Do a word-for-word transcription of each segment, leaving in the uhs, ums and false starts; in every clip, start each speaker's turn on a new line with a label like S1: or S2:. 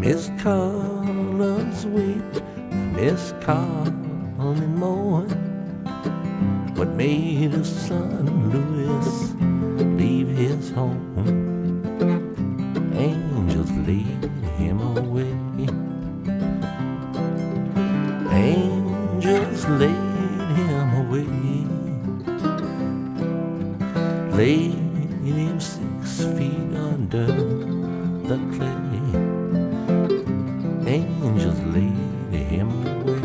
S1: Miss Collins weep, Miss Collins mourn. What made his son Louis leave his home? Angels lead him away. Angels laid him away. Laid him six feet under the clay. Angels laid him away.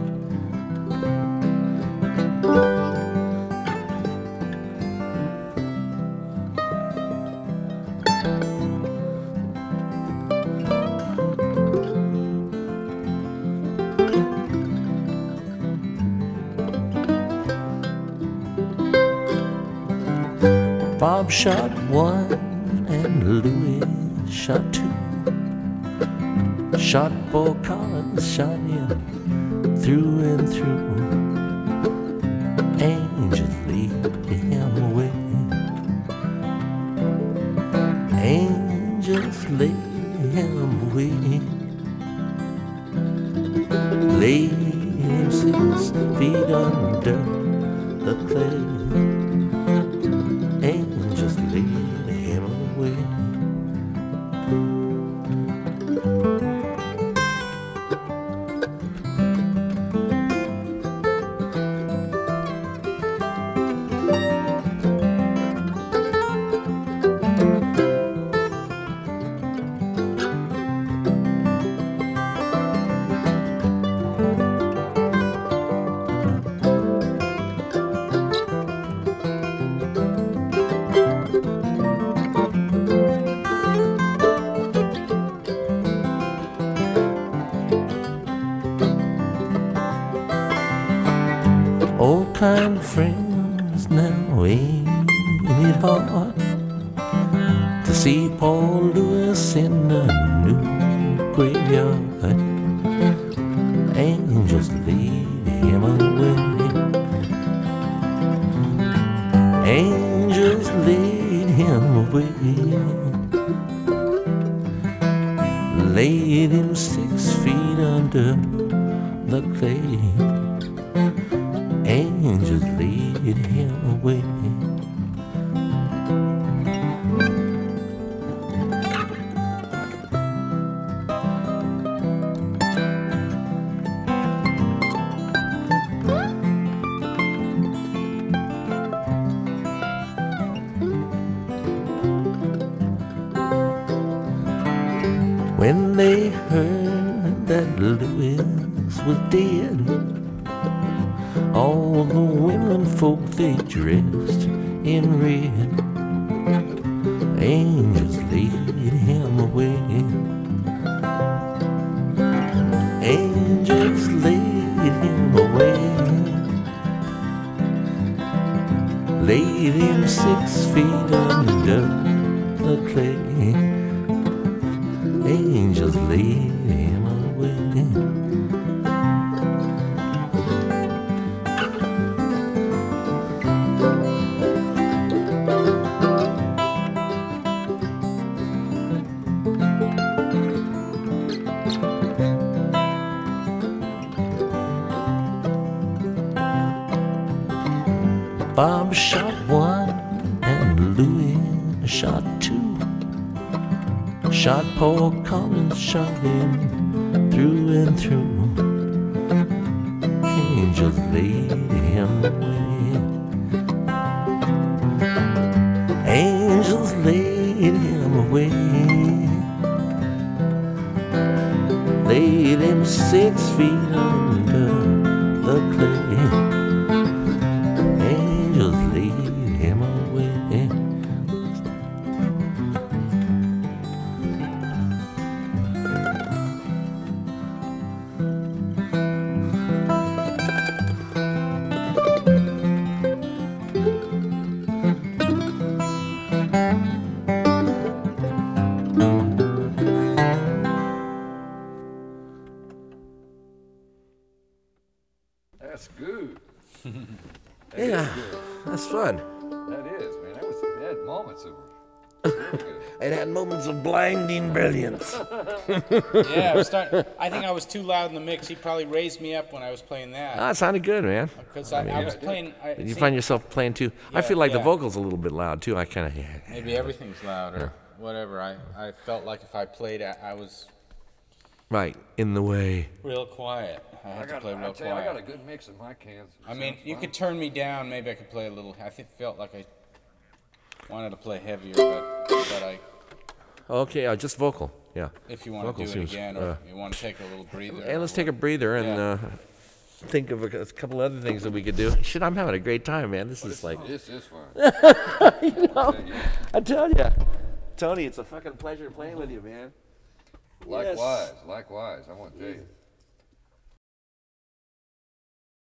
S1: Bob shot one and Louis shot two. Shot Paul Collins, shot him through and through. Angels lead him away. Angels lead him away. Laid him six feet under the clay. Angels lead him away. Old kind friends now, ain't it hard to see Paul Louis in a new graveyard? Angels lead him away. Angels lead him away. Laid him six feet under the clay. Angels lead him away. When they heard that Louis was dead, all the women folk, they dressed in red. Angels lead him away. Angels lead him away. Laid him six feet under the clay. Angels lead him away. Bob shot one and Louis shot two. Shot Paul Collins, shot him through and through. Angels laid him away. Angels laid him away. Laid him six feet under the clay. Angels lead him away.
S2: That's good. That
S1: Yeah,
S2: is good.
S1: that's fun.
S2: That is, man. That was that had moments of
S1: It had moments of blinding brilliance.
S3: Yeah, I was starting. I think I was too loud in the mix. He probably raised me up when I was playing that.
S1: Ah, it sounded good, man.
S3: Because I, I was playing. I,
S1: Did you
S3: see,
S1: find yourself playing too? I
S3: Yeah,
S1: feel like the
S3: yeah.
S1: vocals a little bit loud too. I kind of. Yeah.
S3: maybe everything's loud or whatever. I, I felt like if I played, I, I was
S1: Right in the way.
S3: real quiet. I
S2: I
S3: had to
S2: got,
S3: play
S2: I
S3: real
S2: tell you, I got
S3: quiet.
S2: a good mix of my cans.
S3: I mean,
S2: Sounds
S3: you
S2: fine.
S3: could turn me down. Maybe I could play a little. I think felt like I wanted to play heavier, but but I.
S1: Okay, uh, just vocal. Yeah.
S3: If you want
S1: Vocal
S3: to do
S1: seems,
S3: it again, or
S1: uh,
S3: if you want to take a little breather.
S1: And let's
S3: or
S1: take a breather and
S3: Yeah.
S1: uh, think of a, a couple other things that we could do. Shit, I'm having a great time, man. This is like.
S2: This is fun.
S1: You know, I tell you, Tony, it's a fucking pleasure playing with you, man.
S2: Likewise, likewise. I want to tell you.